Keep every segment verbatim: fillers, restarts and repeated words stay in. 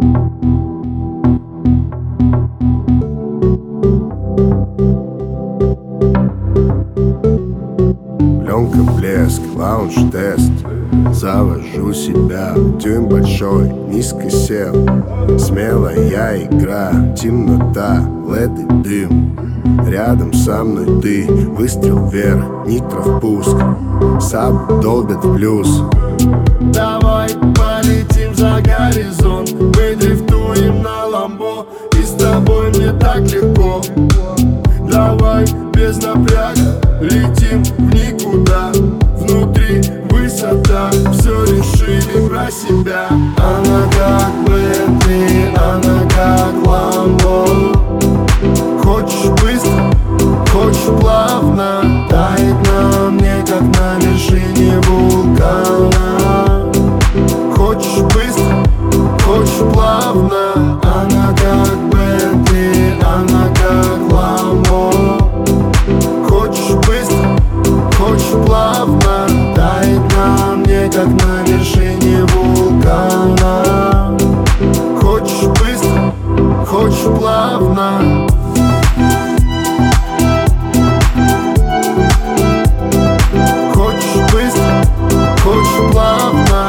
Пленка, блеск, лаунж-тест. Завожу себя, дюйм большой, низко сел. Смелая игра, темнота, лед и дым. Рядом со мной ты, выстрел вверх, нитро впуск. Саб долбят в плюс. Давай полетим за горизонт. Мы дрифтуем на ламбо, и с тобой мне так легко. Давай без напряга летим в никуда. Внутри высота, все решили про себя. Она как Бентли, она как Ламбо. Хочешь быстро, хочешь плавно. Тает на мне, как на вершине вулкана. Хочешь быстро, хочешь плавно. Она как Бентли, она как Ламбо. Хочешь быстро, хочешь плавно. Тает на мне, как на вершине вулкана. Хочешь быстро, хочешь плавно. Хочешь быстро, хочешь плавно.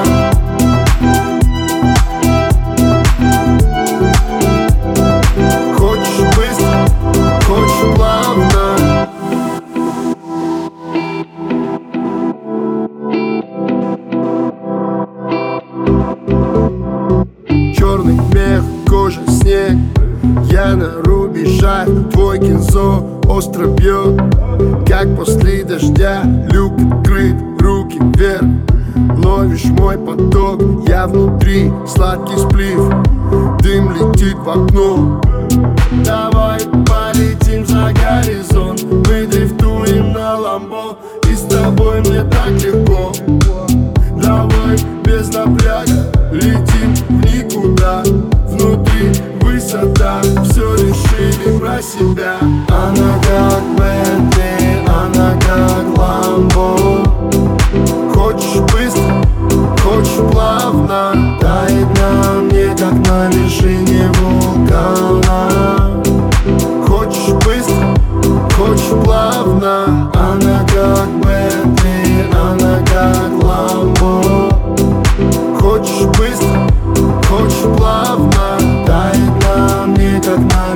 Хочешь быстро, хочешь плавно. Черный мех, кожа, снег. Я на рубежах, твой кинзо остро бьет. Как после дождя, люк открыт, руки вверх. Ловишь мой поток, я внутри, сладкий сплив. Дым летит в окно. Давай полетим за горизонт. Мы дрифтуем на ламбо, и с тобой мне так легко. Давай без напряга летим в никуда. Внутри высота, все решили про себя. Она как Бентли, она как Ламбо. Хочешь быстро, хочешь плавно. Тает на мне, как на вершине вулкана. Хочешь быстро, хочешь плавно. Она как Бентли, она как Ламбо. Хочешь быстро, хочешь плавно. Тает на мне, как на